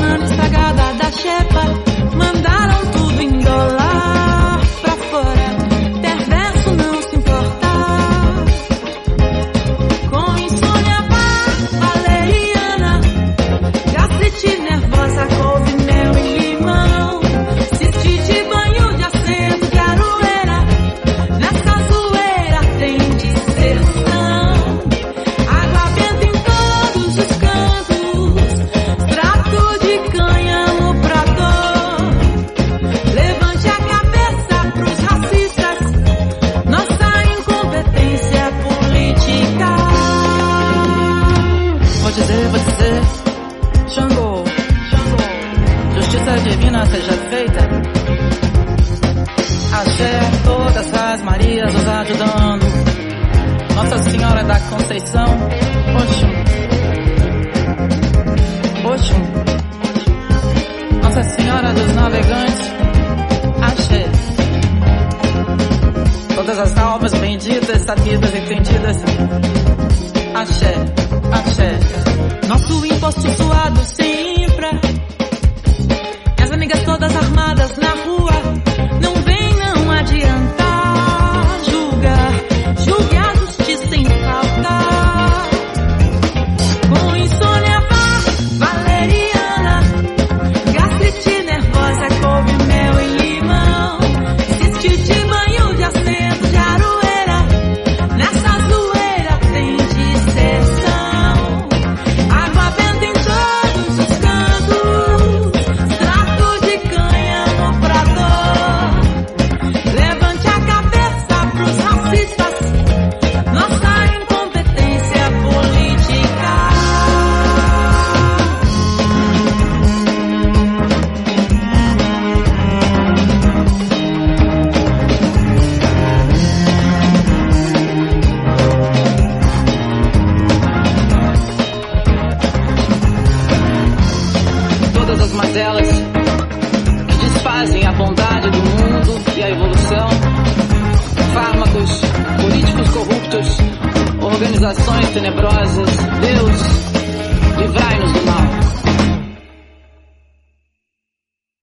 banana estragada da chepa. Mandaram tudo em dólar pra fora. Perverso não se importa. Com insônia valeriana, gastrite nervosa, couve, mel e limão. Cistite, banho de assento de aroeira. Nessa zoeira tem disserção. Água benta em todos os cantos. Extrato de cânhamo pra dor. Levante a cabeça pros racistas. Nossa incompetência política. Vou dizer, Xangô, justiça divina seja feita. Axé, todas as Marias nos ajudando. Nossa Senhora da Conceição, Oxum, Nossa Senhora dos Navegantes, Axé. Todas as almas benditas, sabidas e entendidas, Axé. Nosso imposto suado sem infra. E as amigas todas armadas na rua. Não vem, não adianta. Julgue a justiça em falta. Com insônia valeriana, gastrite nervosa, couve, mel e limão. Cistite, banho de assento de aroeira. Nessa zoeira tem disserção. Água benta em todos os cantos. Extrato de cânhamo pra dor. Levante a cabeça pros racistas. Nossa incompetência política. Todas as mazelas que desfazem a bondade do mundo e a evolução. Fármacos, políticos corruptos, organizações tenebrosas, Deus